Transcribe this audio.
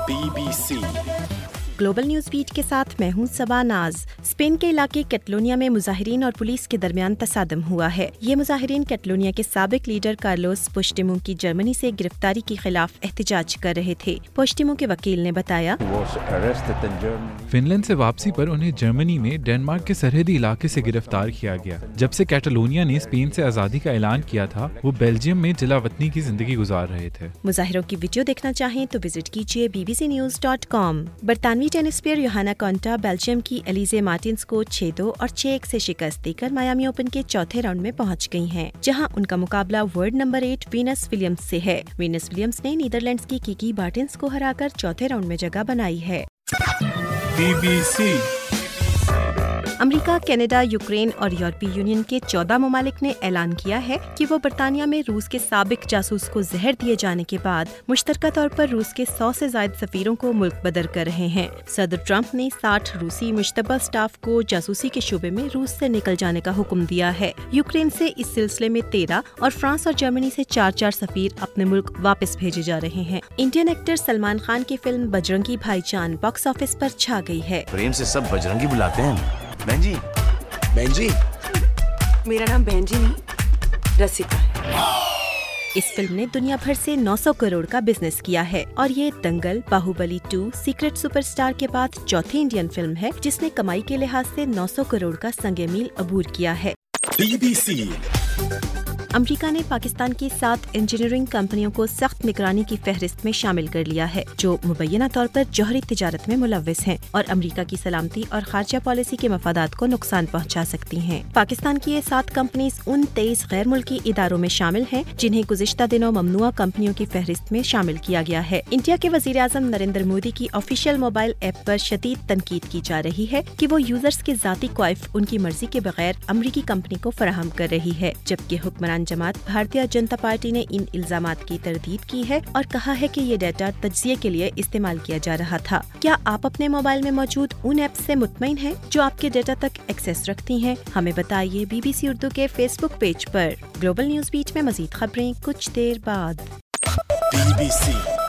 BBC global news beat के साथ मैं हूं सबा नाज। स्पेन के इलाके कैटलोनिया में मुजाहिरीन और पुलिस के दरमियान तसादम हुआ है। ये मुजाहिरीन कैटलोनिया के साबिक लीडर कार्लोस पुigdemont की जर्मनी से गिरफ्तारी के खिलाफ एहतजाज कर रहे थे। पुigdemont के वकील ने बताया, फिनलैंड से वापसी पर उन्हें जर्मनी में डेनमार्क के सरहदी इलाके से गिरफ्तार किया गया। जब से कैटलोनिया ने स्पेन से आज़ादी का ऐलान किया था, वो बेल्जियम में जिला वतनी की जिंदगी गुजार रहे थे। मुजाहिरों की वीडियो देखना चाहें तो विजिट कीजिए bbcnews.com। बरतानवी tennis player Johanna Konta Belgium की एलिजे मार्टिन्स को 6-2 और 6-1 से शिकस्त देकर मायामी ओपन के चौथे राउंड में पहुंच गई हैं, जहां उनका मुकाबला वर्ल्ड नंबर 8 वीनस विलियम्स से है। वीनस विलियम्स ने नीदरलैंड्स की किकी बार्टिन्स को हराकर चौथे राउंड में जगह बनाई है। BBC अमेरिका, कनाडा, यूक्रेन और यूरोपीय यूनियन के 14 ममालिक ने ऐलान किया है कि वो बरतानिया में रूस के साबिक जासूस को जहर दिए जाने के बाद मुश्तरका तौर पर रूस के 100 से ज्यादा सफीरों को मुल्क बदर कर रहे हैं। सदर ट्रंप ने 60 रूसी मुश्तबा स्टाफ को जासूसी के शोबे में रूस से निकल जाने का हुक्म दिया है। यूक्रेन से इस सिलसिले में 13 और फ्रांस और जर्मनी से 4-4 सफीर अपने मुल्क वापस भेजे जा रहे हैं। इंडियन एक्टर सलमान खान की फिल्म बजरंगी भाईजान बॉक्स ऑफिस पर छा गई है। प्रेम से सब बजरंगी बुलाते हैं। बहन जी, बहन जी। मेरा नाम बहन जी नहीं, रसिका है। इस फिल्म ने दुनिया भर से 900 करोड़ का बिजनेस किया है और ये दंगल, बाहुबली 2, सीक्रेट सुपरस्टार के बाद चौथी इंडियन फिल्म है जिसने कमाई के लिहाज से 900 करोड़ का संगे मील अबूर किया है। BBC अमेरिका ने पाकिस्तान की 7 इंजीनियरिंग कंपनियों को सख्त निगरानी की फहरिस्त में शामिल कर लिया है, जो मुबैना तौर पर जौहरी तिजारत में मुलव्विस हैं और अमेरिका की सलामती और खारजा पॉलिसी के मफादात को नुकसान पहुंचा सकती हैं। पाकिस्तान की ये 7 कंपनीज उन 23 गैर मुल्की इदारों में शामिल हैं जिन्हें गुज़िश्ता दिनों ममनुआ कंपनियों की फहरिस्त में शामिल किया गया है। इंडिया के वज़ीर आज़म नरेंद्र मोदी की ऑफिशियल मोबाइल ऐप पर शदीद तनकीद की जा रही है कि वो यूजर्स के ज़ाती क्वाइफ उनकी मर्जी के बगैर अमरीकी कंपनी को फराहम कर रही है, जबकि हुक्मरान जमात भारतीय जनता पार्टी ने इन इल्जामात की तरदीद की है और कहा है कि ये डाटा तज्जिये के लिए इस्तेमाल किया जा रहा था। क्या आप अपने मोबाइल में मौजूद उन ऐप से मुतमईन हैं जो आपके डाटा तक एक्सेस रखती हैं? हमें बताइए BBC उर्दू के फेसबुक पेज पर। ग्लोबल न्यूज बीट में मजीद खबरें कुछ देर बाद। BBC